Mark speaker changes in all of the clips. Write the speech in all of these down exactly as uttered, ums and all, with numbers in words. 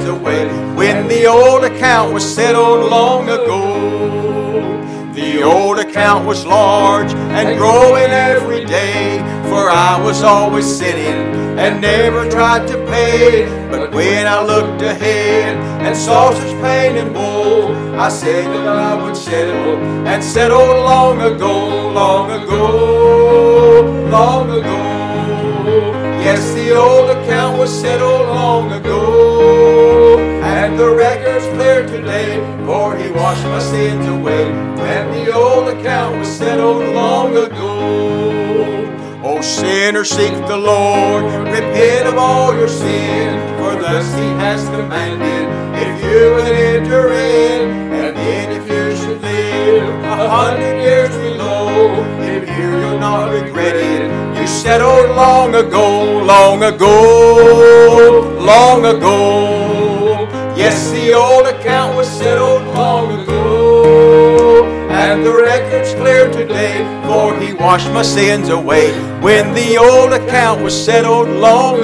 Speaker 1: away when the old account was settled long ago. The old account was large and growing every day, for I was always sinning and never tried to pay. But when I looked ahead and saw such pain and woe, I said that I would settle, and settled long ago, long ago, long ago. Yes, the old account was settled long ago, and the record's clear today, for He washed my sins away when the old account was settled long ago. O sinner, seek the Lord, repent of all your sin, for thus He has commanded, if you would enter in, and then if you should live a hundred years below, if here you'll not regret it, you settled long ago, long ago, long ago. Yes, the old account was settled long ago, and the record's clear today, for He washed my sins away when the old account was settled long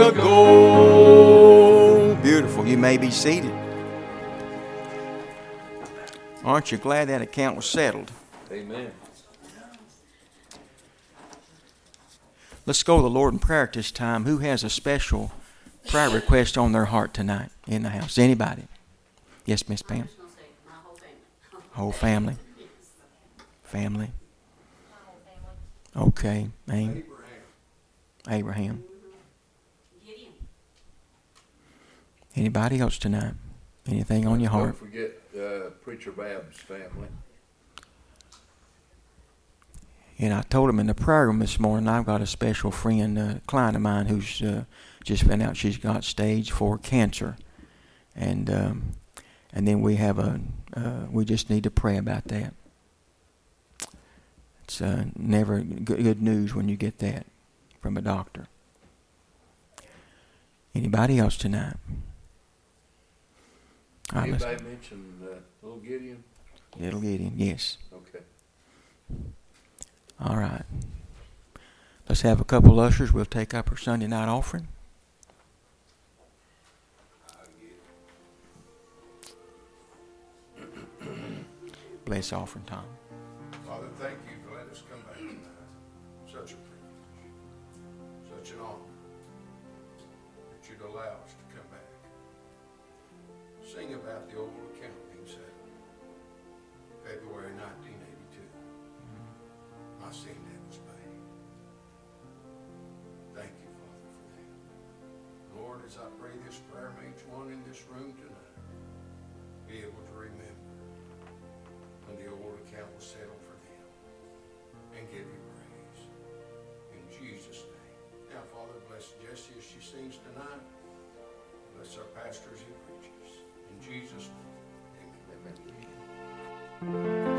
Speaker 1: ago. Beautiful. You may be seated. Aren't you glad that account was settled?
Speaker 2: Amen.
Speaker 1: Let's go to the Lord in prayer at this time. Who has a special prayer request on their heart tonight in the house? Anybody? Yes, Miss Pam. Whole family. Family. Okay. Name? Abraham. Anybody else tonight? Anything on your heart?
Speaker 2: Don't forget uh, Preacher Bab's family.
Speaker 1: And I told him in the prayer room this morning, I've got a special friend, a client of mine, who's uh, just found out she's got stage four cancer. And um, and then we have a, uh, we just need to pray about that. It's uh, never good, good news when you get that from a doctor. Anybody else tonight? Right,
Speaker 2: Anybody mention uh, little Gideon?
Speaker 1: Little Gideon, yes.
Speaker 2: Okay.
Speaker 1: All right. Let's have a couple ushers. We'll take up our Sunday night offering. Bless offering time.
Speaker 3: Father, thank you for letting us come back tonight. Such a privilege, such an honor that you'd allow us to come back. Sing about the old account being settled. February nineteen eighty-two. My sin debt was paid. Thank you, Father, for that. Lord, as I pray this prayer, may each one in this room tonight be able to remember when the old account was settled for them, and give you praise. In Jesus' name. Now, Father, bless Jessie as she sings tonight. Bless our pastor as he preaches. In Jesus' name, amen.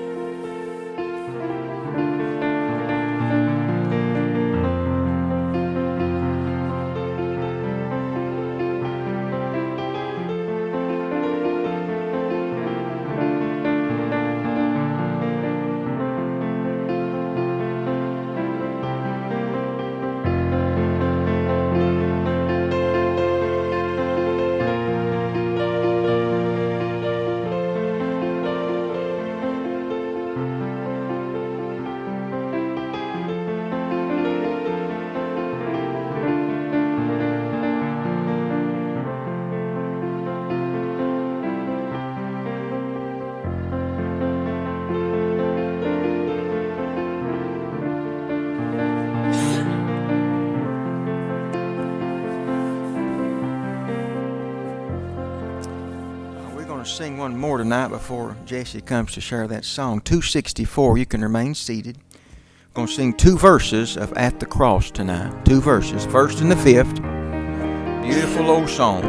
Speaker 1: Sing one more tonight before Jesse comes to share that song. two sixty-four. You can remain seated. We're going to sing two verses of At the Cross tonight. Two verses, first and the fifth. Beautiful old song.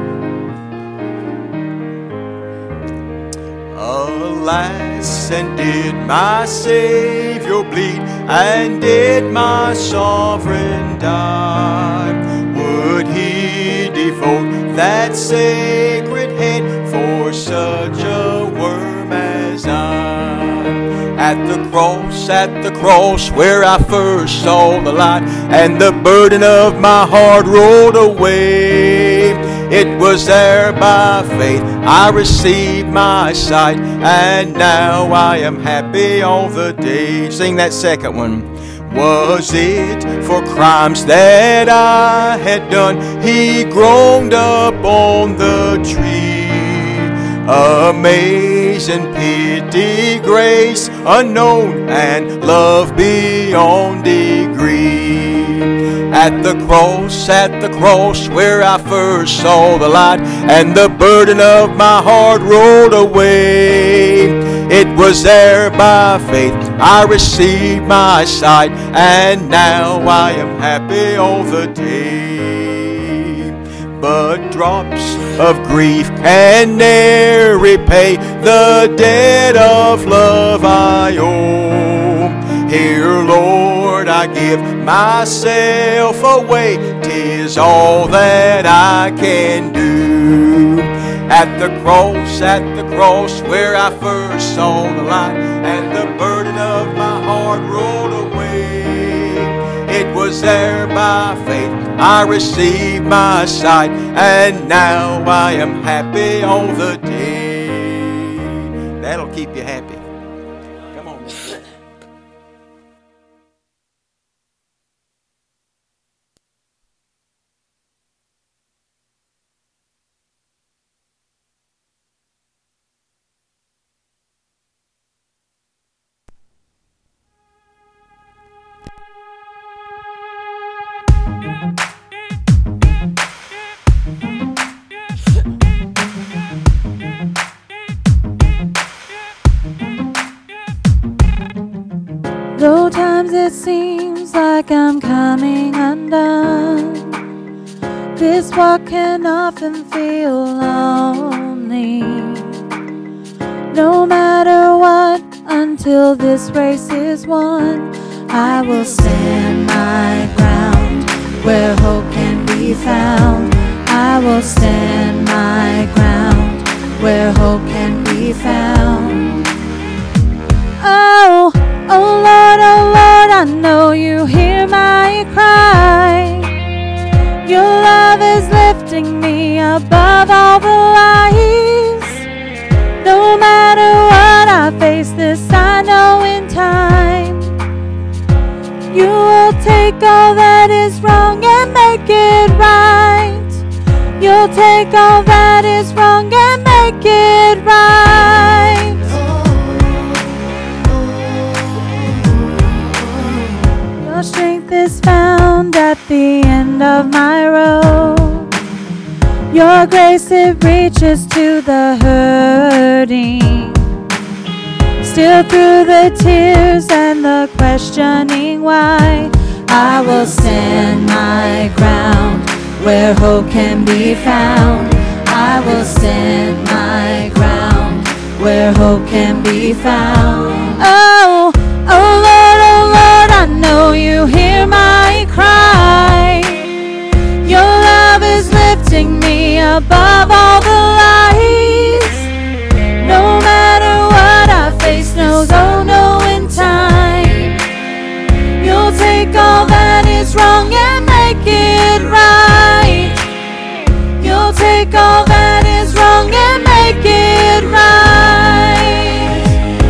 Speaker 1: Alas, and did my Savior bleed, and did my Sovereign die? Would He devote that sacred head for such a worm as I? At the cross, at the cross, where I first saw the light, and the burden of my heart rolled away, It was there by faith I received my sight, and now I am happy all the day. Sing that second one. Was it for crimes that I had done? He groaned up on the tree. Amazing pity, grace unknown, and love beyond degree. At the cross, at the cross where I first saw the light, and the burden of my heart rolled away. It was there by faith I received my sight, and now I am happy all the day. But drops of grief can ne'er repay the debt of love I owe. Here, Lord, I give myself away. 'Tis all that I can do. At the cross, at the cross where I first saw the light, and the burden of my heart rolled away. It was there by faith I received my sight, and now I am happy all the day. That'll keep you happy. Come on.
Speaker 4: Though times it seems like I'm coming undone, this walk can often feel lonely. No matter what, until this race is won, I will stand my ground where hope can be found. I will stand my ground where hope can be found. Oh, oh Lord, oh Lord, I know you hear my cry. Your love is lifting me above all the lies. No matter what I face, this I know in time. You will take all that is wrong and make it right. You'll take all that is wrong and make it right. Your strength is found at the end of my road. Your grace, it reaches to the hurting. Still through the tears and the questioning why, I will stand my ground where hope can be found. I will stand my ground where hope can be found. Oh, oh Lord, oh Lord, I know you hear my cry. Your love is lifting me above all the lies. No matter what I face, no, oh no, in time, you'll take all that is wrong and make it right. You'll take all that is wrong and make it right.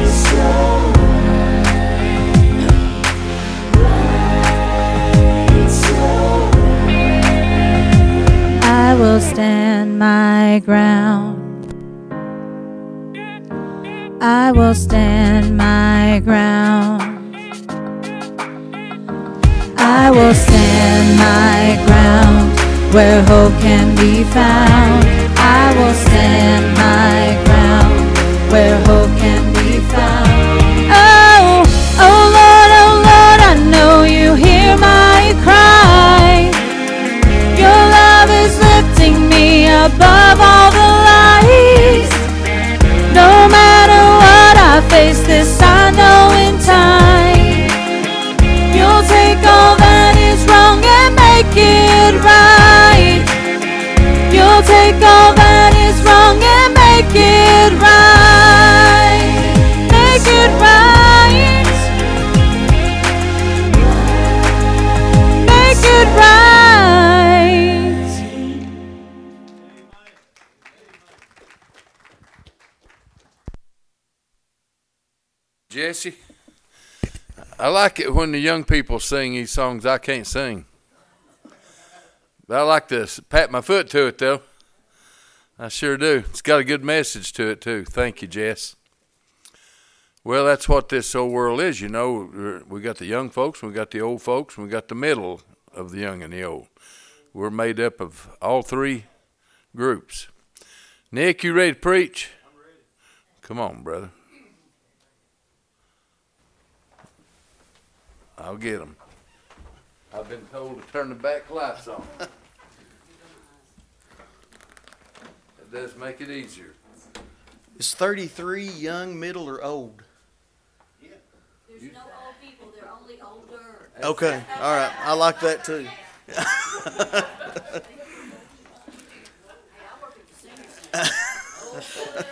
Speaker 4: I will stand my ground. I will stand my ground. I will stand my ground where hope can be found. I will stand my ground where hope can be found. Oh, oh Lord, oh Lord, I know you hear my cry. Your love is lifting me above all the lies. No matter what I face, this I know in time. You'll take all that is wrong and make it right. You'll take all
Speaker 2: Jesse, I like it when the young people sing these songs I can't sing. But I like to pat my foot to it, though. I sure do. It's got a good message to it, too. Thank you, Jess. Well, that's what this whole world is, you know. We got the young folks, we got the old folks, and we got the middle of the young and the old. We're made up of all three groups. Nick, you ready to preach?
Speaker 1: I'm ready.
Speaker 2: Come on, brother. I'll get them. I've been told to turn the back lights on. That does make it easier.
Speaker 5: Is thirty-three young, middle, or old?
Speaker 1: Yeah.
Speaker 6: There's no old people, they're only older.
Speaker 5: Okay, all right. I like that too.
Speaker 6: Hey, I work at the senior center.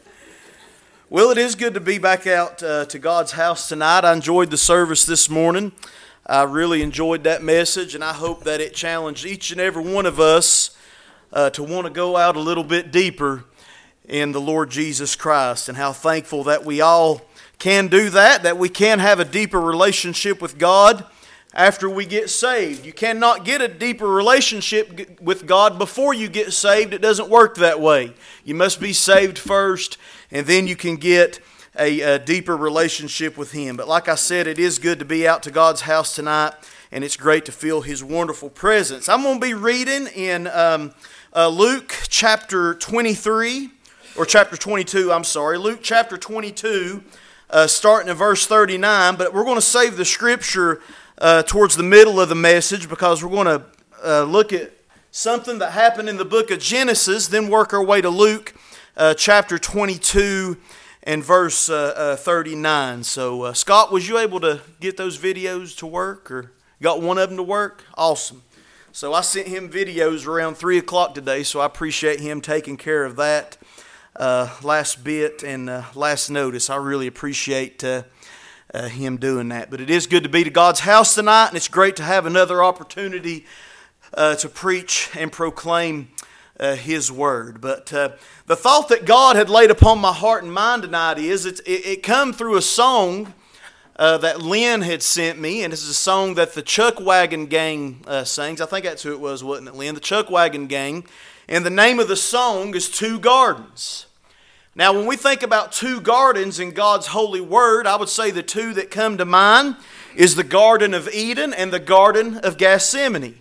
Speaker 5: Well, it is good to be back out uh, to God's house tonight. I enjoyed the service this morning. I really enjoyed that message, and I hope that it challenged each and every one of us uh, to want to go out a little bit deeper in the Lord Jesus Christ, and how thankful that we all can do that, that we can have a deeper relationship with God after we get saved. You cannot get a deeper relationship with God before you get saved. It doesn't work that way. You must be saved first, and then you can get a, a deeper relationship with Him. But like I said, it is good to be out to God's house tonight, and it's great to feel His wonderful presence. I'm going to be reading in um, uh, Luke chapter twenty-three, or chapter twenty-two, I'm sorry, Luke chapter twenty-two, uh, starting in verse thirty-nine, but we're going to save the scripture uh, towards the middle of the message, because we're going to uh, look at something that happened in the book of Genesis, then work our way to Luke uh, chapter twenty-two and verse uh, uh, thirty-nine. So, uh, Scott, was you able to get those videos to work, or got one of them to work? Awesome. So I sent him videos around three o'clock today, so I appreciate him taking care of that uh, last bit and uh, last notice. I really appreciate uh, uh, him doing that. But it is good to be to God's house tonight, and it's great to have another opportunity uh, to preach and proclaim uh, His Word. But uh, the thought that God had laid upon my heart and mind tonight is, it, it, it come through a song Uh, that Lynn had sent me, and this is a song that the Chuck Wagon Gang uh, sings. I think that's who it was, wasn't it, Lynn? The Chuck Wagon Gang. And the name of the song is Two Gardens. Now, when we think about two gardens in God's holy word, I would say the two that come to mind is the Garden of Eden and the Garden of Gethsemane.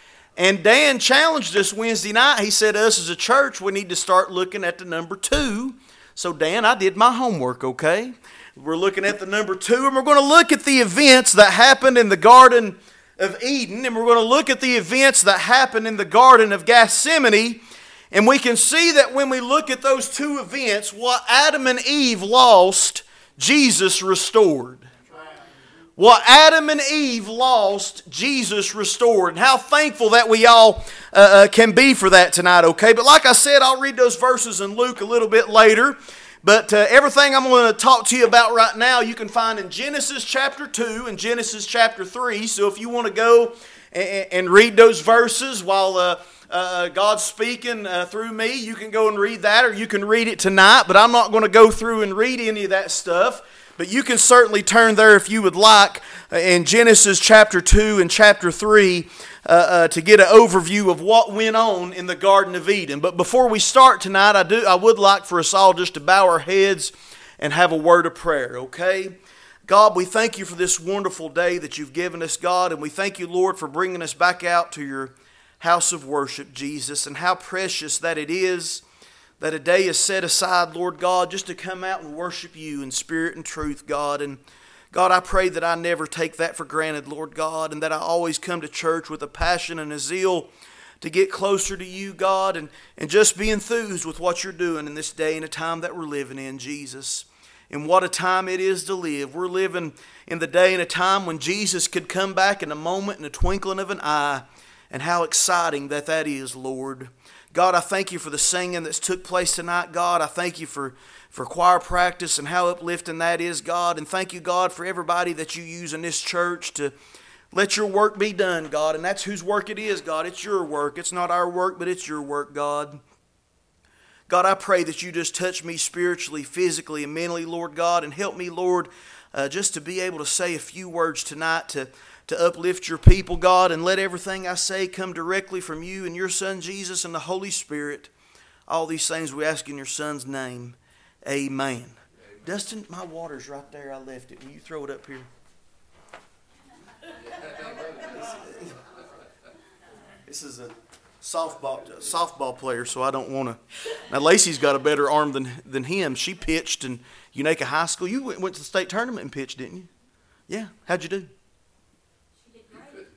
Speaker 5: And Dan challenged us Wednesday night. He said us as a church, we need to start looking at the number two. So, Dan, I did my homework, okay? We're looking at the number two, and we're going to look at the events that happened in the Garden of Eden, and we're going to look at the events that happened in the Garden of Gethsemane, and we can see that when we look at those two events, what Adam and Eve lost, Jesus restored. What Adam and Eve lost, Jesus restored. And how thankful that we all uh, uh, can be for that tonight, okay? But like I said, I'll read those verses in Luke a little bit later. But uh, everything I'm going to talk to you about right now, you can find in Genesis chapter two and Genesis chapter three. So if you want to go and, and read those verses while uh, uh, God's speaking uh, through me, you can go and read that, or you can read it tonight. But I'm not going to go through and read any of that stuff. But you can certainly turn there if you would like uh, in Genesis chapter two and chapter three uh, uh, to get an overview of what went on in the Garden of Eden. But before we start tonight, I do I would like for us all just to bow our heads and have a word of prayer, okay? God, we thank you for this wonderful day that you've given us, God, and we thank you, Lord, for bringing us back out to your house of worship, Jesus, and how precious that it is that a day is set aside, Lord God, just to come out and worship you in spirit and truth, God. And God, I pray that I never take that for granted, Lord God, and that I always come to church with a passion and a zeal to get closer to you, God, and, and just be enthused with what you're doing in this day and a time that we're living in, Jesus. And what a time it is to live. We're living in the day and a time when Jesus could come back in a moment, in a twinkling of an eye, and how exciting that that is, Lord. God, I thank you for the singing that's took place tonight, God. I thank you for, for choir practice and how uplifting that is, God. And thank you, God, for everybody that you use in this church to let your work be done, God. And that's whose work it is, God. It's your work. It's not our work, but it's your work, God. God, I pray that you just touch me spiritually, physically, and mentally, Lord God, and help me, Lord, uh, just to be able to say a few words tonight to, to uplift your people, God, and let everything I say come directly from you and your Son, Jesus, and the Holy Spirit. All these things we ask in your Son's name. Amen. Amen. Dustin, my water's right there. I left it. Will you throw it up here? This is a softball softball player, so I don't want to. Now Lacey's got a better arm than than him. She pitched in Unaka High School. You went, went to the state tournament and pitched, didn't you? Yeah. How'd you do?
Speaker 6: She did great.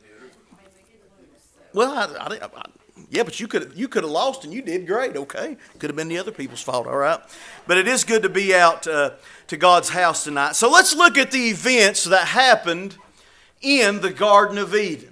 Speaker 5: Well, I, I, I, yeah, but you could you could have lost and you did great. Okay, could have been the other people's fault. All right, but it is good to be out uh, to God's house tonight. So let's look at the events that happened in the Garden of Eden.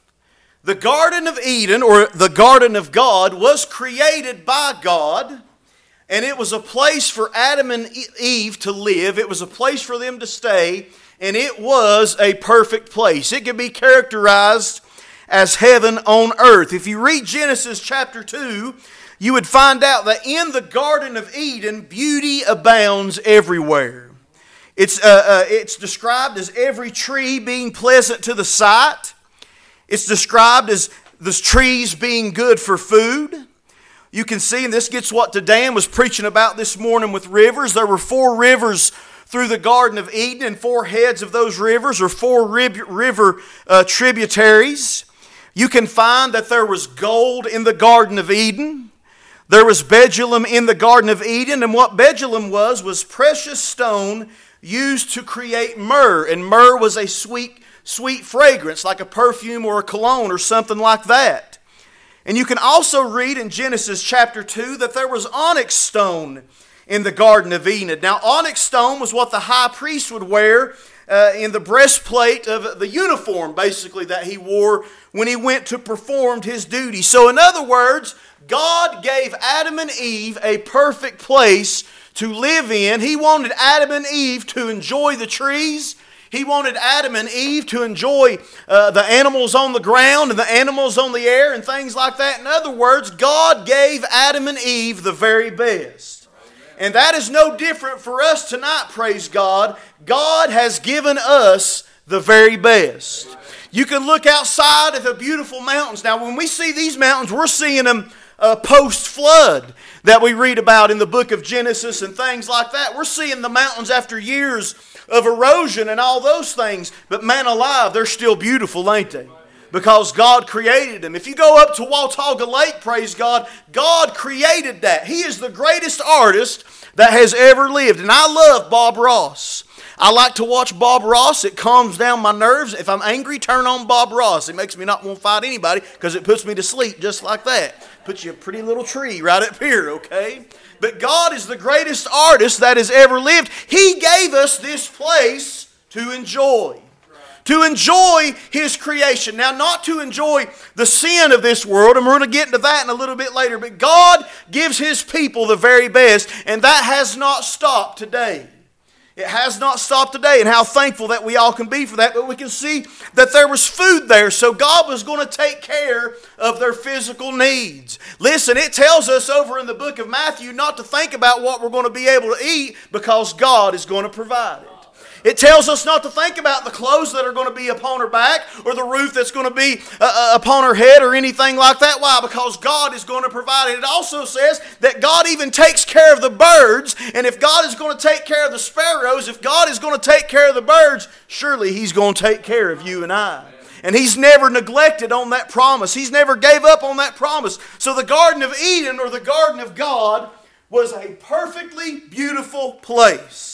Speaker 5: The Garden of Eden, or the Garden of God, was created by God, and it was a place for Adam and Eve to live. It was a place for them to stay, and it was a perfect place. It can be characterized as heaven on earth. If you read Genesis chapter two, you would find out that in the Garden of Eden, beauty abounds everywhere. It's, uh, uh, it's described as every tree being pleasant to the sight. It's described as the trees being good for food. You can see, and this gets what Dan was preaching about this morning with rivers. There were four rivers through the Garden of Eden, and four heads of those rivers are four river uh, tributaries. You can find that there was gold in the Garden of Eden. There was bdellium in the Garden of Eden, and what bdellium was was precious stone used to create myrrh, and myrrh was a sweet sweet fragrance, like a perfume or a cologne or something like that. And you can also read in Genesis chapter two that there was onyx stone in the Garden of Eden. Now, onyx stone was what the high priest would wear uh, in the breastplate of the uniform, basically, that he wore when he went to perform his duty. So, in other words, God gave Adam and Eve a perfect place to live in. He wanted Adam and Eve to enjoy the trees. He wanted Adam and Eve to enjoy uh, the animals on the ground and the animals on the air and things like that. In other words, God gave Adam and Eve the very best. And that is no different for us tonight, praise God. God has given us the very best. You can look outside at the beautiful mountains. Now, when we see these mountains, we're seeing them uh, post-flood that we read about in the book of Genesis and things like that. We're seeing the mountains after years of erosion and all those things. But man alive, they're still beautiful, ain't they? Because God created them. If you go up to Watauga Lake, praise God, God created that. He is the greatest artist that has ever lived. And I love Bob Ross. I like to watch Bob Ross. It calms down my nerves. If I'm angry, turn on Bob Ross. It makes me not want to fight anybody because it puts me to sleep just like that. Puts you a pretty little tree right up here, okay? But God is the greatest artist that has ever lived. He gave us this place to enjoy. To enjoy His creation. Now, not to enjoy the sin of this world, and we're going to get into that in a little bit later, but God gives His people the very best, and that has not stopped today. It has not stopped today, and how thankful that we all can be for that. But we can see that there was food there, so God was going to take care of their physical needs. Listen, it tells us over in the book of Matthew not to think about what we're going to be able to eat because God is going to provide it. It tells us not to think about the clothes that are going to be upon her back or the roof that's going to be uh, upon her head or anything like that. Why? Because God is going to provide it. It also says that God even takes care of the birds. And if God is going to take care of the sparrows, if God is going to take care of the birds, surely He's going to take care of you and I. And He's never neglected on that promise. He's never gave up on that promise. So the Garden of Eden, or the Garden of God, was a perfectly beautiful place.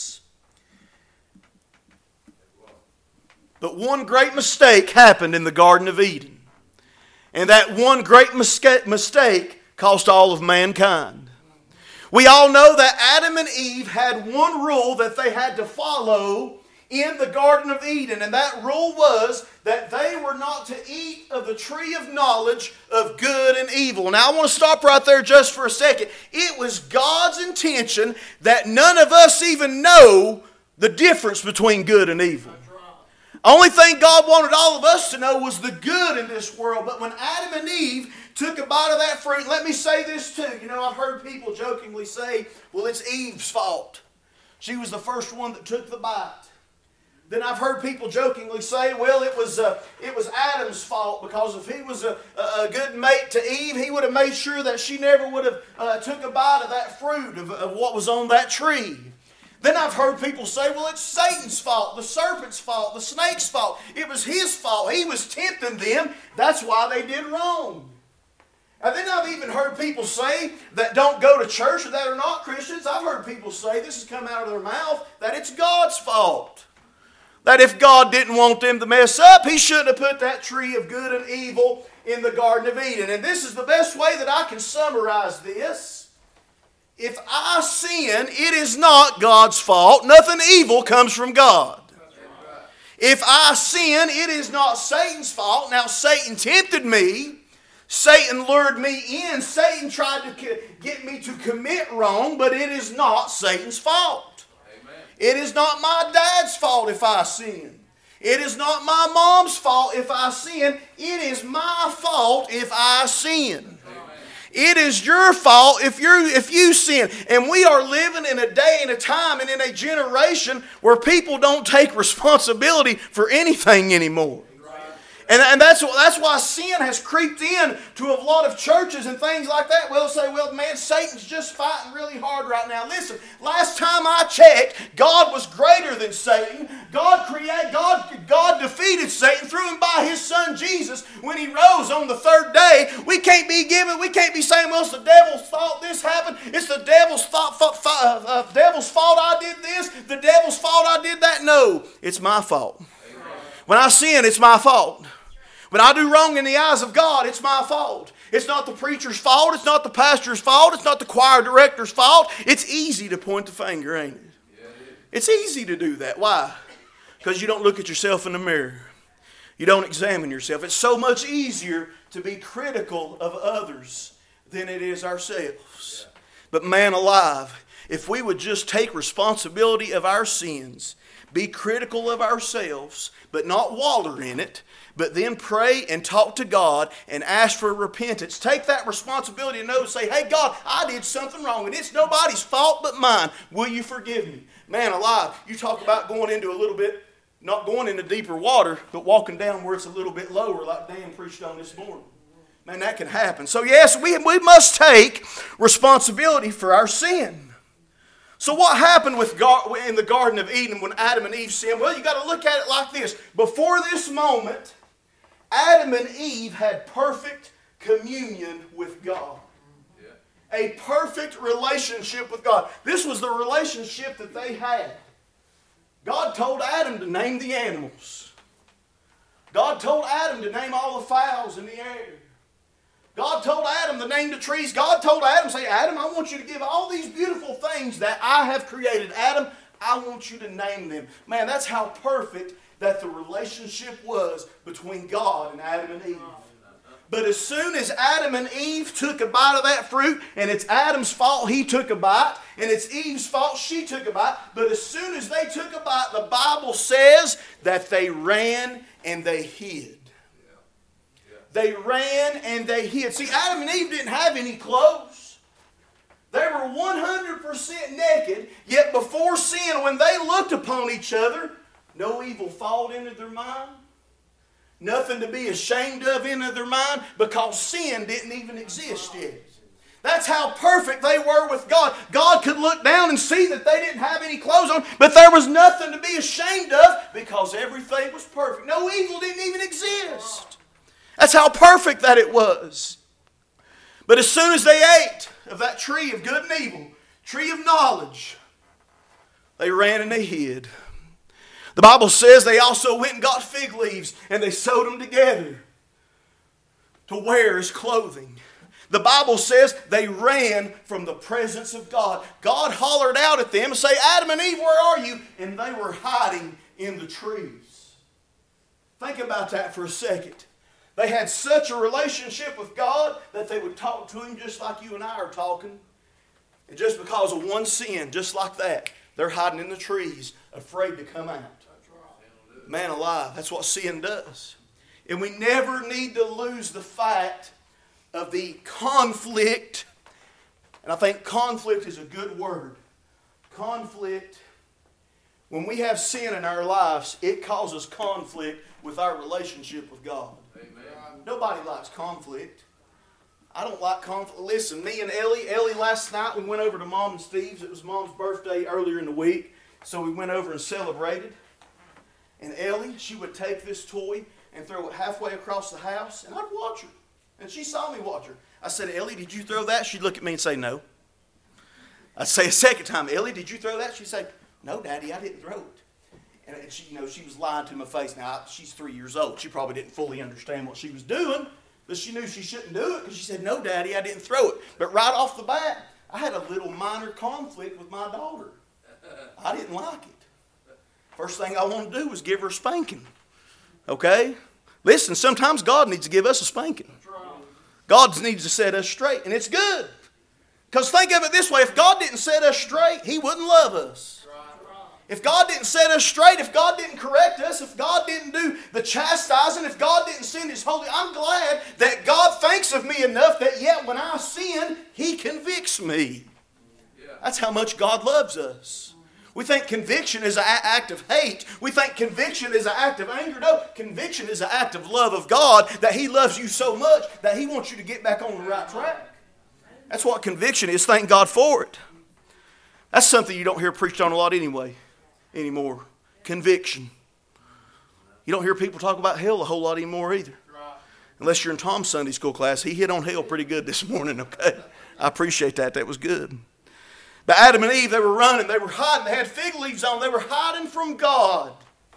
Speaker 5: But one great mistake happened in the Garden of Eden. And that one great mistake cost all of mankind. We all know that Adam and Eve had one rule that they had to follow in the Garden of Eden. And that rule was that they were not to eat of the tree of knowledge of good and evil. Now I want to stop right there just for a second. It was God's intention that none of us even know the difference between good and evil. Only thing God wanted all of us to know was the good in this world. But when Adam and Eve took a bite of that fruit, let me say this too. You know, I've heard people jokingly say, well, it's Eve's fault. She was the first one that took the bite. Then I've heard people jokingly say, well, it was uh, it was Adam's fault, because if he was a, a good mate to Eve, he would have made sure that she never would have uh, took a bite of that fruit of, of what was on that tree. Then I've heard people say, well, it's Satan's fault, the serpent's fault, the snake's fault. It was his fault. He was tempting them. That's why they did wrong. And then I've even heard people say that don't go to church or that are not Christians. I've heard people say, this has come out of their mouth, that it's God's fault. That if God didn't want them to mess up, He shouldn't have put that tree of good and evil in the Garden of Eden. And this is the best way that I can summarize this. If I sin, it is not God's fault. Nothing evil comes from God. If I sin, it is not Satan's fault. Now, Satan tempted me. Satan lured me in. Satan tried to get me to commit wrong, but it is not Satan's fault. Amen. It is not my dad's fault if I sin. It is not my mom's fault if I sin. It is my fault if I sin. It is your fault if you if you sin. And we are living in a day and a time and in a generation where people don't take responsibility for anything anymore. And, and that's, that's why sin has creeped in to a lot of churches and things like that. We'll say, well, man, Satan's just fighting really hard right now. Listen, last time I checked, God was greater than Satan. God created, God, God defeated Satan, threw him by His Son Jesus when He rose on the third day. We can't be given, we can't be saying, well, it's the devil's fault this happened. It's the devil's fault, fault, fault, uh, devil's fault I did this. The devil's fault I did that. No, it's my fault. Amen. When I sin, it's my fault. When I do wrong in the eyes of God, it's my fault. It's not the preacher's fault. It's not the pastor's fault. It's not the choir director's fault. It's easy to point the finger, ain't it? Yeah, it is. It's easy to do that. Why? Because you don't look at yourself in the mirror. You don't examine yourself. It's so much easier to be critical of others than it is ourselves. Yeah. But man alive, if we would just take responsibility of our sins, be critical of ourselves, but not wallow in it, but then pray and talk to God and ask for repentance. Take that responsibility and know and say, hey, God, I did something wrong and it's nobody's fault but mine. Will you forgive me? Man alive, you talk about going into a little bit, not going into deeper water, but walking down where it's a little bit lower like Dan preached on this morning. Man, that can happen. So yes, we, we must take responsibility for our sin. So what happened with God, in the Garden of Eden when Adam and Eve sinned? Well, you got to look at it like this. Before this moment, Adam and Eve had perfect communion with God. Yeah. A perfect relationship with God. This was the relationship that they had. God told Adam to name the animals. God told Adam to name all the fowls in the air. God told Adam to name the trees. God told Adam, say, Adam, I want you to give all these beautiful things that I have created. Adam, I want you to name them. Man, that's how perfect that the relationship was between God and Adam and Eve. But as soon as Adam and Eve took a bite of that fruit, and it's Adam's fault he took a bite, and it's Eve's fault she took a bite, but as soon as they took a bite, the Bible says that they ran and they hid. They ran and they hid. See, Adam and Eve didn't have any clothes. They were one hundred percent naked, yet before sin, when they looked upon each other, no evil thought entered their mind. Nothing to be ashamed of entered their mind, because sin didn't even exist yet. That's how perfect they were with God. God could look down and see that they didn't have any clothes on, but there was nothing to be ashamed of because everything was perfect. No evil didn't even exist. That's how perfect that it was. But as soon as they ate of that tree of good and evil, tree of knowledge, they ran and they hid. The Bible says they also went and got fig leaves and they sewed them together to wear as clothing. The Bible says they ran from the presence of God. God hollered out at them and said, Adam and Eve, where are you? And they were hiding in the trees. Think about that for a second. They had such a relationship with God that they would talk to Him just like you and I are talking. And just because of one sin, just like that, they're hiding in the trees, afraid to come out. Man alive, that's what sin does. And we never need to lose the fact of the conflict. And I think conflict is a good word. Conflict. When we have sin in our lives, it causes conflict with our relationship with God. Amen. Nobody likes conflict. I don't like conflict. Listen, me and Ellie, Ellie last night we went over to Mom and Steve's. It was Mom's birthday earlier in the week. So we went over and celebrated. And Ellie, she would take this toy and throw it halfway across the house, and I'd watch her. And she saw me watch her. I said, Ellie, did you throw that? She'd look at me and say, no. I'd say a second time, Ellie, did you throw that? She'd say, no, Daddy, I didn't throw it. And she, you know, she was lying to my face. Now, she's three years old. She probably didn't fully understand what she was doing, but she knew she shouldn't do it because she said, no, Daddy, I didn't throw it. But right off the bat, I had a little minor conflict with my daughter. I didn't like it. First thing I wanted to do was give her a spanking. Okay? Listen, sometimes God needs to give us a spanking. God needs to set us straight, and it's good. Because think of it this way, if God didn't set us straight, He wouldn't love us. If God didn't set us straight, if God didn't correct us, if God didn't do the chastising, if God didn't send His Holy, I'm glad that God thinks of me enough that yet when I sin, He convicts me. That's how much God loves us. We think conviction is an act of hate. We think conviction is an act of anger. No, conviction is an act of love of God, that He loves you so much that He wants you to get back on the right track. That's what conviction is. Thank God for it. That's something you don't hear preached on a lot anyway, anymore. Conviction. You don't hear people talk about hell a whole lot anymore either. Unless you're in Tom's Sunday school class. He hit on hell pretty good this morning, okay? I appreciate that. That was good. But Adam and Eve, they were running. They were hiding. They had fig leaves on. They were hiding from God.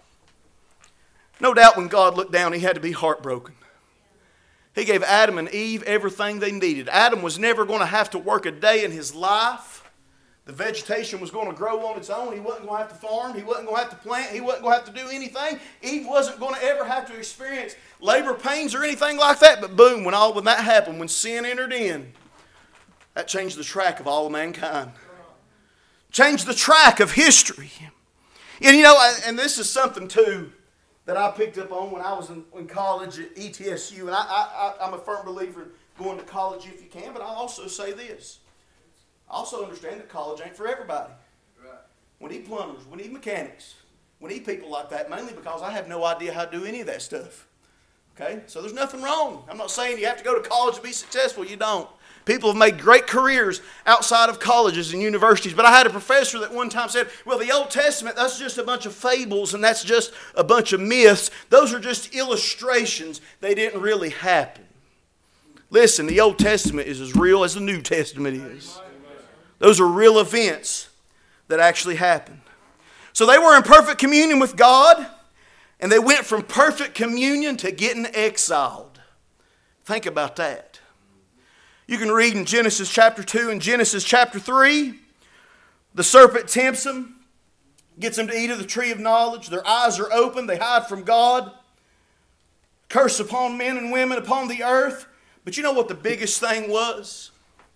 Speaker 5: No doubt when God looked down, He had to be heartbroken. He gave Adam and Eve everything they needed. Adam was never going to have to work a day in his life. The vegetation was going to grow on its own. He wasn't going to have to farm. He wasn't going to have to plant. He wasn't going to have to do anything. Eve wasn't going to ever have to experience labor pains or anything like that. But boom, when all when that happened, when sin entered in, that changed the track of all of mankind. Changed the track of history. And you know, and this is something too that I picked up on when I was in, in college at E T S U. And I, I, I'm a firm believer in going to college if you can. But I also say this. I also understand that college ain't for everybody. Right. We need plumbers. We need mechanics. We need people like that, mainly because I have no idea how to do any of that stuff. Okay? So there's nothing wrong. I'm not saying you have to go to college to be successful. You don't. People have made great careers outside of colleges and universities. But I had a professor that one time said, well, the Old Testament, that's just a bunch of fables and that's just a bunch of myths. Those are just illustrations. They didn't really happen. Listen, the Old Testament is as real as the New Testament is. Those are real events that actually happened. So they were in perfect communion with God, and they went from perfect communion to getting exiled. Think about that. You can read in Genesis chapter two and Genesis chapter three. The serpent tempts them, gets them to eat of the tree of knowledge. Their eyes are open. They hide from God. Curse upon men and women upon the earth. But you know what the biggest thing was?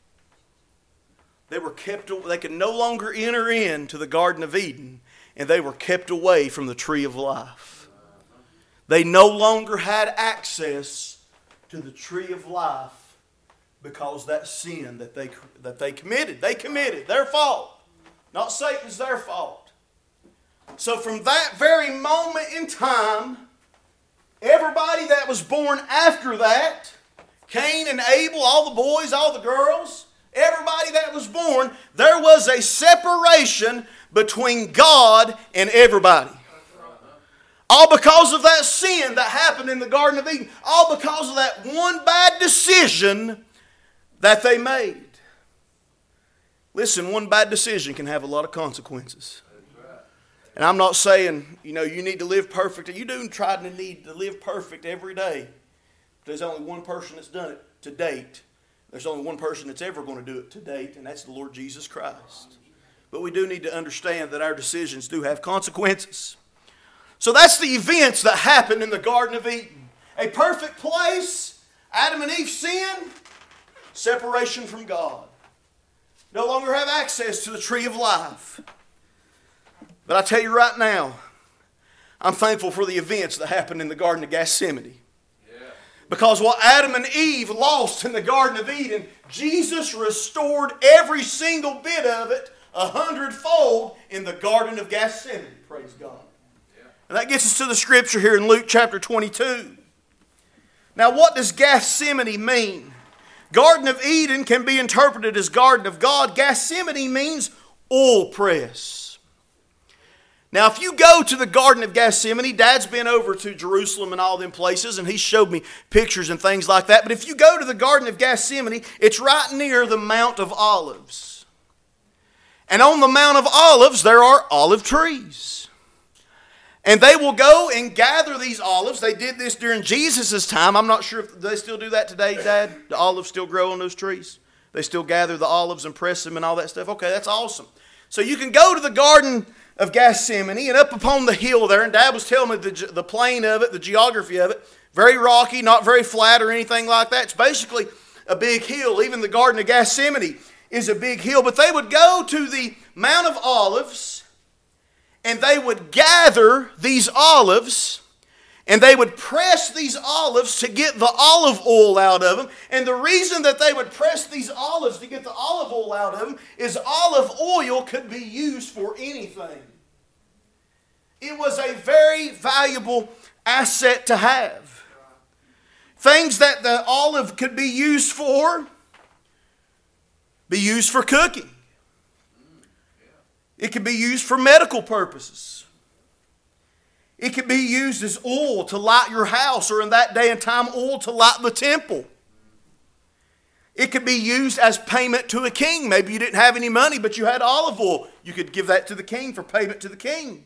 Speaker 5: They were kept. They could no longer enter into the Garden of Eden, and they were kept away from the tree of life. They no longer had access to the tree of life because that sin that they that they committed. They committed their fault, not Satan's. Their fault. So from that very moment in time, everybody that was born after that, Cain and Abel, all the boys, all the girls. Everybody that was born, there was a separation between God and everybody. All because of that sin that happened in the Garden of Eden. All because of that one bad decision that they made. Listen, one bad decision can have a lot of consequences. And I'm not saying, you know, you need to live perfect. You do try to need to live perfect every day. But there's only one person that's done it to date. There's only one person that's ever going to do it to date, and that's the Lord Jesus Christ. But we do need to understand that our decisions do have consequences. So that's the events that happened in the Garden of Eden. A perfect place, Adam and Eve sinned, separation from God. No longer have access to the tree of life. But I tell you right now, I'm thankful for the events that happened in the Garden of Gethsemane. Because what Adam and Eve lost in the Garden of Eden, Jesus restored every single bit of it a hundredfold in the Garden of Gethsemane. Praise God. And that gets us to the scripture here in Luke chapter twenty-two. Now, what does Gethsemane mean? Garden of Eden can be interpreted as Garden of God. Gethsemane means oil press. Now, if you go to the Garden of Gethsemane, Dad's been over to Jerusalem and all them places, and he showed me pictures and things like that. But if you go to the Garden of Gethsemane, it's right near the Mount of Olives. And on the Mount of Olives, there are olive trees. And they will go and gather these olives. They did this during Jesus' time. I'm not sure if they still do that today, Dad. The olives still grow on those trees. They still gather the olives and press them and all that stuff. Okay, that's awesome. So you can go to the Garden of Gethsemane, and up upon the hill there, and Dad was telling me the, the plain of it, the geography of it, very rocky, not very flat or anything like that. It's basically a big hill. Even the Garden of Gethsemane is a big hill. But they would go to the Mount of Olives, and they would gather these olives, and they would press these olives to get the olive oil out of them. And the reason that they would press these olives to get the olive oil out of them is olive oil could be used for anything. It was a very valuable asset to have. Things that the olive could be used for, be used for cooking. It could be used for medical purposes. It could be used as oil to light your house, or in that day and time, oil to light the temple. It could be used as payment to a king. Maybe you didn't have any money, but you had olive oil. You could give that to the king for payment to the king.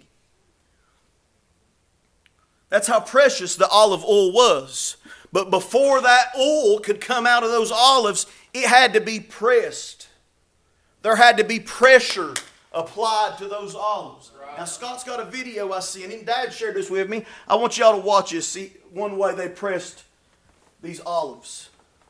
Speaker 5: That's how precious the olive oil was. But before that oil could come out of those olives, it had to be pressed. There had to be pressure applied to those olives. Right. Now, Scott's got a video I see, and him, Dad shared this with me. I want y'all to watch this. See one way they pressed these olives.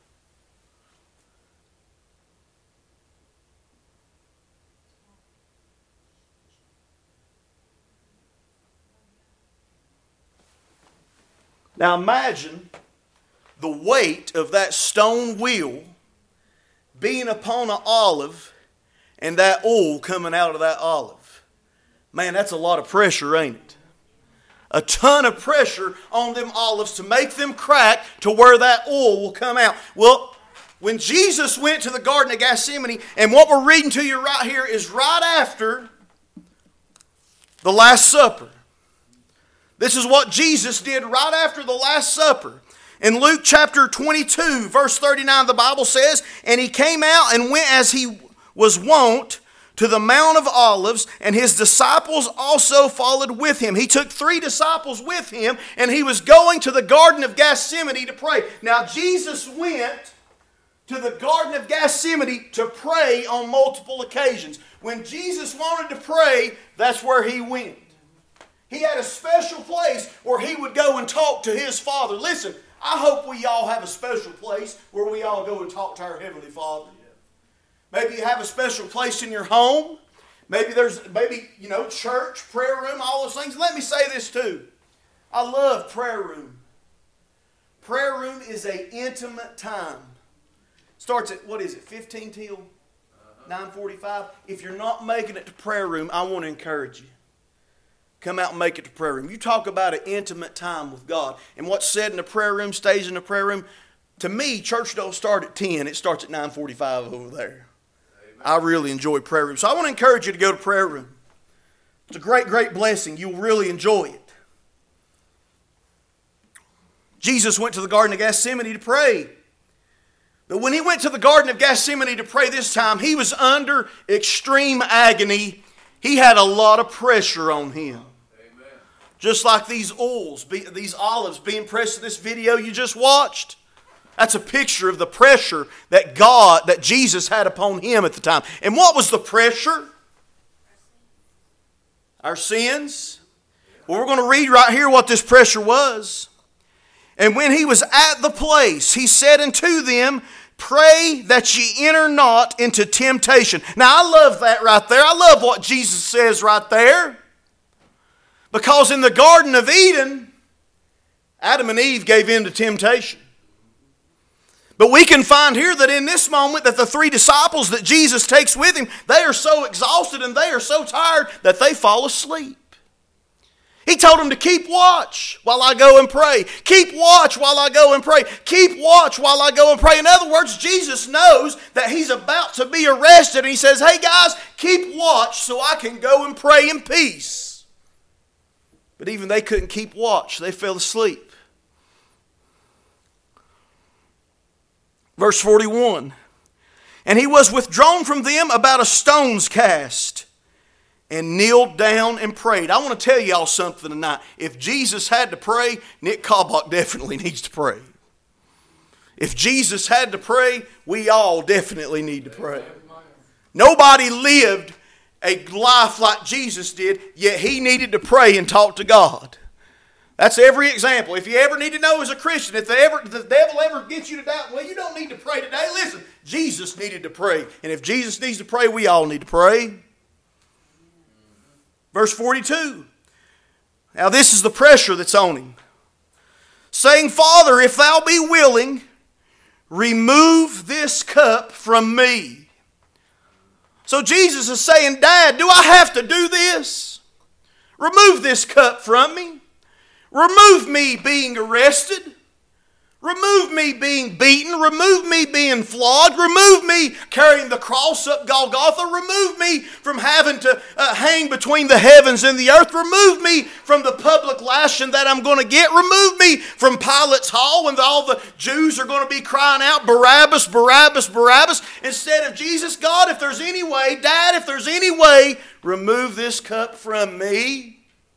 Speaker 5: Now imagine the weight of that stone wheel being upon an olive and that oil coming out of that olive. Man, that's a lot of pressure, ain't it? A ton of pressure on them olives to make them crack to where that oil will come out. Well, when Jesus went to the Garden of Gethsemane, and what we're reading to you right here is right after the Last Supper. This is what Jesus did right after the Last Supper. In Luke chapter twenty-two, verse thirty-nine, the Bible says, "And he came out and went as he was wont to the Mount of Olives, and his disciples also followed with him." He took three disciples with him, and he was going to the Garden of Gethsemane to pray. Now, Jesus went to the Garden of Gethsemane to pray on multiple occasions. When Jesus wanted to pray, that's where he went. He had a special place where he would go and talk to his Father. Listen, I hope we all have a special place where we all go and talk to our Heavenly Father. Maybe you have a special place in your home. Maybe there's, maybe, you know, church, prayer room, all those things. Let me say this too. I love prayer room. Prayer room is an intimate time. Starts at, what is it, fifteen till nine forty-five? If you're not making it to prayer room, I want to encourage you. Come out and make it to prayer room. You talk about an intimate time with God. And what's said in the prayer room stays in the prayer room. To me, church don't start at ten. It starts at nine forty-five over there. Amen. I really enjoy prayer room. So I want to encourage you to go to prayer room. It's a great, great blessing. You'll really enjoy it. Jesus went to the Garden of Gethsemane to pray. But when he went to the Garden of Gethsemane to pray this time, he was under extreme agony. He had a lot of pressure on him. Amen. Just like these oils, these olives being pressed in this video you just watched. That's a picture of the pressure that God, that Jesus had upon him at the time. And what was the pressure? Our sins. Well, we're going to read right here what this pressure was. "And when he was at the place, he said unto them, Pray that ye enter not into temptation." Now, I love that right there. I love what Jesus says right there. Because in the Garden of Eden, Adam and Eve gave in to temptation. But we can find here that in this moment that the three disciples that Jesus takes with him, they are so exhausted and they are so tired that they fall asleep. He told them to keep watch while I go and pray. Keep watch while I go and pray. Keep watch while I go and pray. In other words, Jesus knows that he's about to be arrested. And he says, hey guys, keep watch so I can go and pray in peace. But even they couldn't keep watch. They fell asleep. Verse forty-one, and he was withdrawn from them about a stone's cast and kneeled down and prayed. I want to tell y'all something tonight. If Jesus had to pray, Nick Kalbach definitely needs to pray. If Jesus had to pray, we all definitely need to pray. Nobody lived a life like Jesus did, yet he needed to pray and talk to God. That's every example. If you ever need to know as a Christian, if the, ever, the devil ever gets you to doubt, well, you don't need to pray today. Listen, Jesus needed to pray. And if Jesus needs to pray, we all need to pray. Verse forty-two. Now this is the pressure that's on him. Saying, Father, if thou be willing, remove this cup from me. So Jesus is saying, Dad, do I have to do this? Remove this cup from me. Remove me being arrested. Remove me being beaten. Remove me being flogged. Remove me carrying the cross up Golgotha. Remove me from having to uh, hang between the heavens and the earth. Remove me from the public lashing that I'm going to get. Remove me from Pilate's hall when all the Jews are going to be crying out, Barabbas, Barabbas, Barabbas. Instead of Jesus, God, if there's any way, Dad, if there's any way, remove this cup from me.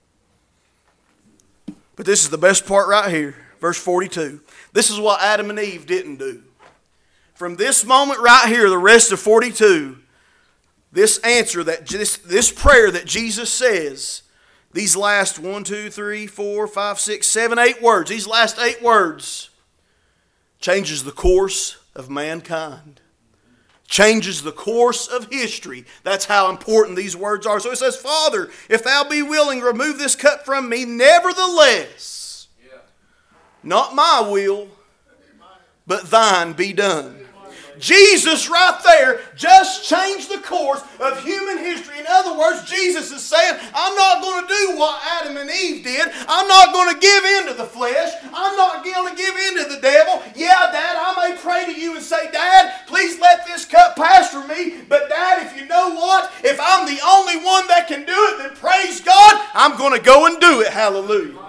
Speaker 5: But this is the best part right here, verse forty-two. This is what Adam and Eve didn't do. From this moment right here, the rest of forty-two, this answer, that this, this prayer that Jesus says, these last one, two, three, four, five, six, seven, eight words, these last eight words, changes the course of mankind. Changes the course of history. That's how important these words are. So it says, Father, if thou be willing, remove this cup from me. Nevertheless, yeah. Not my will, but thine be done. Jesus right there just changed the course of human history. In other words, Jesus is saying, I'm not going to do what Adam and Eve did. I'm not going to give in to the flesh. I'm not going to give in to the devil. Yeah, Dad, I may pray to you and say, Dad, please let this cup pass from me. But Dad, if you know what? If I'm the only one that can do it, then praise God, I'm going to go and do it. Hallelujah.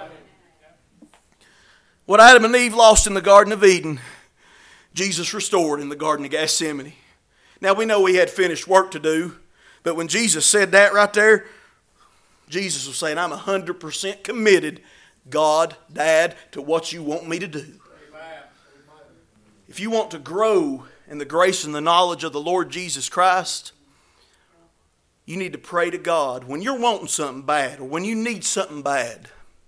Speaker 5: What Adam and Eve lost in the Garden of Eden, Jesus restored in the Garden of Gethsemane. Now we know he had finished work to do, but when Jesus said that right there, Jesus was saying, I'm one hundred percent committed, God, Dad, to what you want me to do. Amen. If you want to grow in the grace and the knowledge of the Lord Jesus Christ, you need to pray to God. When you're wanting something bad or when you need something bad,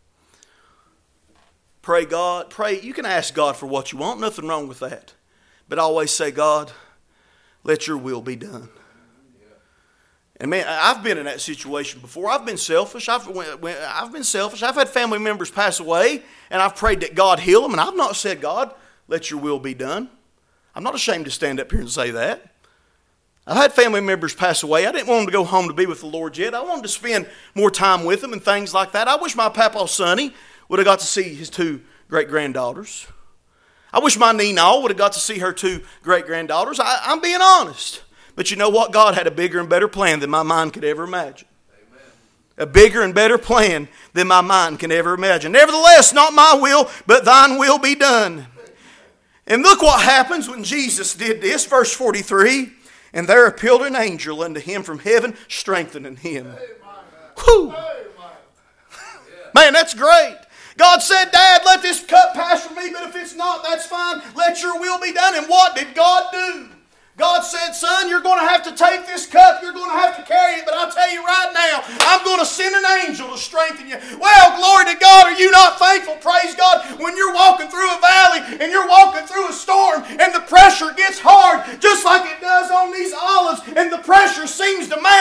Speaker 5: pray God, pray. You can ask God for what you want. Nothing wrong with that. But always say, God, let your will be done. And man, I've been in that situation before. I've been selfish. I've, I've been selfish. I've had family members pass away, and I've prayed that God heal them, and I've not said, God, let your will be done. I'm not ashamed to stand up here and say that. I've had family members pass away. I didn't want them to go home to be with the Lord yet. I wanted to spend more time with them and things like that. I wish my Papa Sonny would have got to see his two great-granddaughters. I wish my Nina would have got to see her two great-granddaughters. I, I'm being honest. But you know what? God had a bigger and better plan than my mind could ever imagine. Amen. A bigger and better plan than my mind can ever imagine. Nevertheless, not my will, but thine will be done. And look what happens when Jesus did this. Verse forty-three. And there appeared an angel unto him from heaven, strengthening him. Whew. Man, that's great. God said, Dad, let this cup pass from me, but if it's not, that's fine. Let your will be done. And what did God do? God said, son, you're going to have to take this cup. You're going to have to carry it. But I'll tell you right now, I'm going to send an angel to strengthen you. Well, glory to God. Are you not thankful? Praise God. When you're walking through a valley and you're walking through a storm and the pressure gets hard, just like it does on these olives, and the pressure seems to mount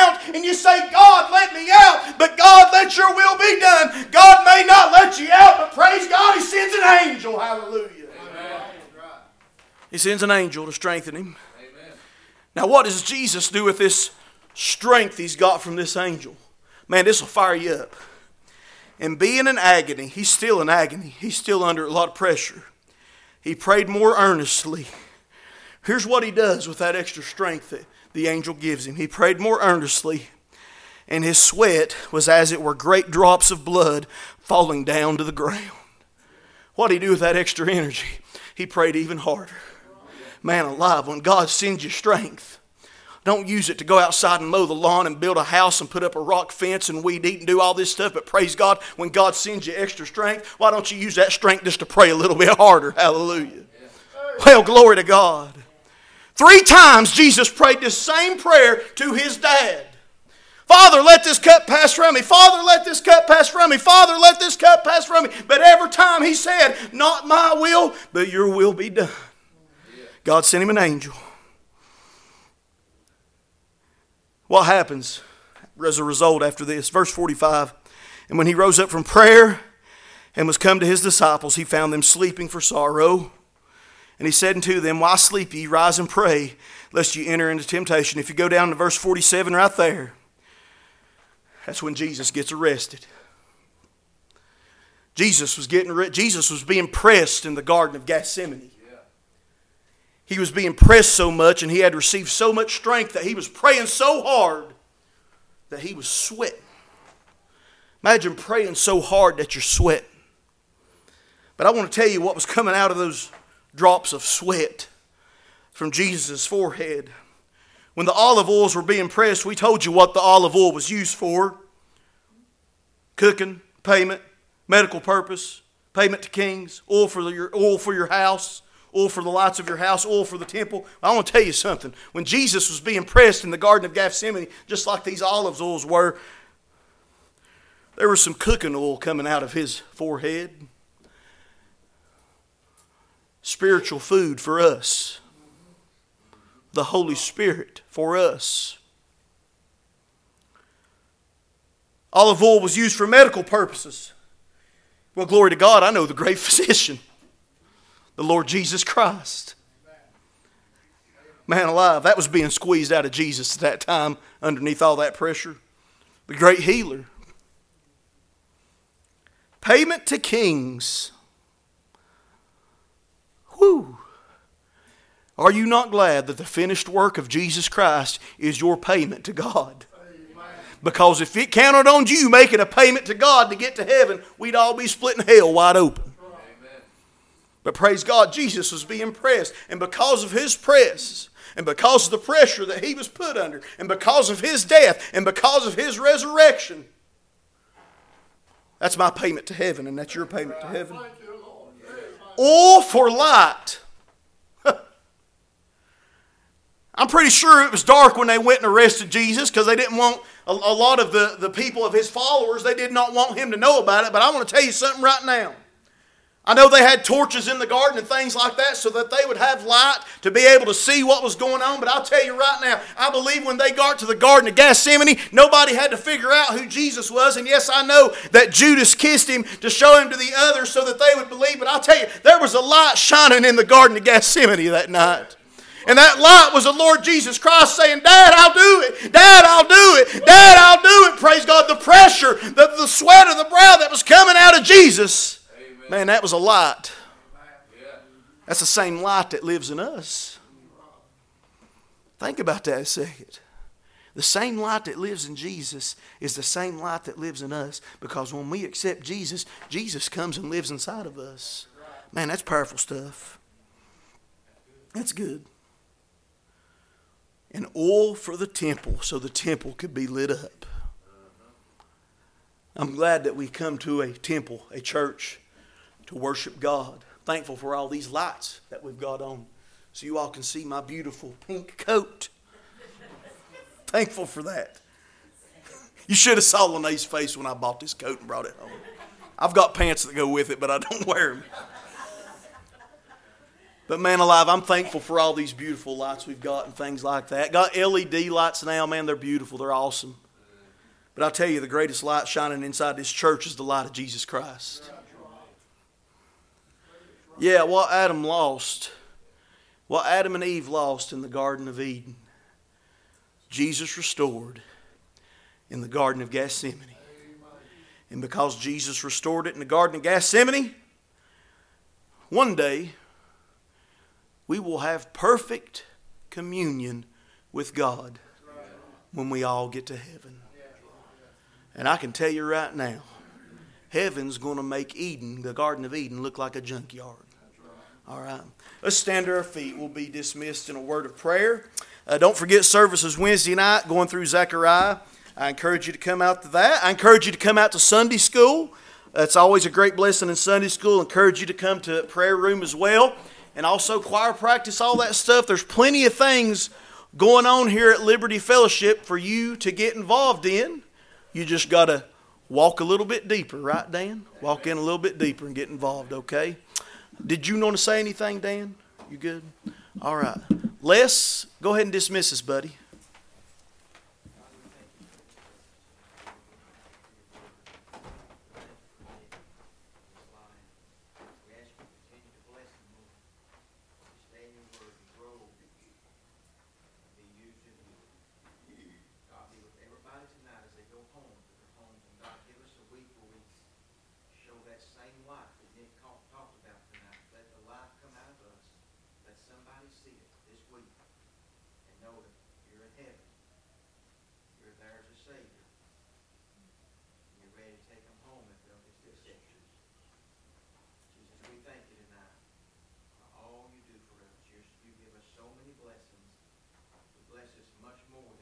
Speaker 5: out and you say, God, let me out, but God, let your will be done. God may not let you out, but praise God, He sends an angel. Hallelujah. Amen. He sends an angel to strengthen him. Amen. Now, what does Jesus do with this strength He's got from this angel? Man, this will fire you up. And being in agony, he's still in agony. He's still under a lot of pressure. He prayed more earnestly. Here's what he does with that extra strength that the angel gives him. He prayed more earnestly, and his sweat was as it were great drops of blood falling down to the ground. What did he do with that extra energy? He prayed even harder. Man alive, when God sends you strength, don't use it to go outside and mow the lawn and build a house and put up a rock fence and weed eat and do all this stuff. But praise God, when God sends you extra strength, why don't you use that strength just to pray a little bit harder? Hallelujah. Well, glory to God. Three times Jesus prayed this same prayer to His dad. Father, let this cup pass from me. Father, let this cup pass from me. Father, let this cup pass from me. But every time he said, not my will, but your will be done. God sent him an angel. What happens as a result after this? Verse forty-five. And when he rose up from prayer and was come to his disciples, he found them sleeping for sorrow. And he said unto them, why sleep ye? Rise and pray, lest ye enter into temptation. If you go down to verse forty-seven right there, that's when Jesus gets arrested. Jesus was getting Jesus was being pressed in the Garden of Gethsemane. He was being pressed so much and he had received so much strength that he was praying so hard that he was sweating. Imagine praying so hard that you're sweating. But I want to tell you what was coming out of those drops of sweat from Jesus' forehead. When the olive oils were being pressed, we told you what the olive oil was used for. Cooking, payment, medical purpose, payment to kings, oil for your, oil for your house, oil for the lights of your house, oil for the temple. I want to tell you something. When Jesus was being pressed in the Garden of Gethsemane, just like these olive oils were, there was some cooking oil coming out of his forehead. Spiritual food for us. The Holy Spirit for us. Olive oil was used for medical purposes. Well, glory to God, I know the great physician. The Lord Jesus Christ. Man alive, that was being squeezed out of Jesus at that time underneath all that pressure. The great healer. Payment to kings. Whew. Are you not glad that the finished work of Jesus Christ is your payment to God? Because if it counted on you making a payment to God to get to heaven, we'd all be splitting hell wide open. But praise God, Jesus was being pressed. And because of His press, and because of the pressure that He was put under, and because of His death, and because of His resurrection, that's my payment to heaven, and that's your payment to heaven. Oil for light. I'm pretty sure it was dark when they went and arrested Jesus because they didn't want a, a lot of the, the people of His followers, they did not want Him to know about it. But I want to tell you something right now. I know they had torches in the garden and things like that so that they would have light to be able to see what was going on. But I'll tell you right now, I believe when they got to the Garden of Gethsemane, nobody had to figure out who Jesus was. And yes, I know that Judas kissed Him to show Him to the others so that they would believe. But I'll tell you, there was a light shining in the Garden of Gethsemane that night. And that light was the Lord Jesus Christ saying, Dad, I'll do it. Dad, I'll do it. Dad, I'll do it. Praise God. The pressure, the, the sweat of the brow that was coming out of Jesus. Man, that was a light. That's the same light that lives in us. Think about that a second. The same light that lives in Jesus is the same light that lives in us. Because when we accept Jesus, Jesus comes and lives inside of us. Man, that's powerful stuff. That's good. And oil for the temple so the temple could be lit up. I'm glad that we come to a temple, a church, to worship God. Thankful for all these lights that we've got on so you all can see my beautiful pink coat. Thankful for that. You should have saw Lene's face when I bought this coat and brought it home. I've got pants that go with it, but I don't wear them. But man alive, I'm thankful for all these beautiful lights we've got and things like that. Got L E D lights now, man, they're beautiful. They're awesome. But I'll tell you, the greatest light shining inside this church is the light of Jesus Christ. Yeah, what Adam lost, what Adam and Eve lost in the Garden of Eden, Jesus restored in the Garden of Gethsemane. And because Jesus restored it in the Garden of Gethsemane, one day we will have perfect communion with God when we all get to heaven. And I can tell you right now, heaven's going to make Eden, the Garden of Eden, look like a junkyard. All right. Let's stand to our feet. We'll be dismissed in a word of prayer. Uh, don't forget services Wednesday night, going through Zechariah. I encourage you to come out to that. I encourage you to come out to Sunday school. It's always a great blessing in Sunday school. I encourage you to come to prayer room as well. And also choir practice, all that stuff. There's plenty of things going on here at Liberty Fellowship for you to get involved in. You just got to walk a little bit deeper, right, Dan? Walk in a little bit deeper and get involved, okay? Did you want to say anything, Dan? You good? All right. Les, go ahead and dismiss us, buddy.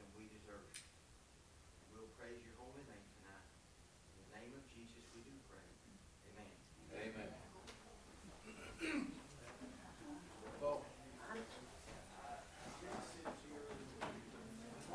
Speaker 6: Praise your holy name tonight. In the name of Jesus, we do pray.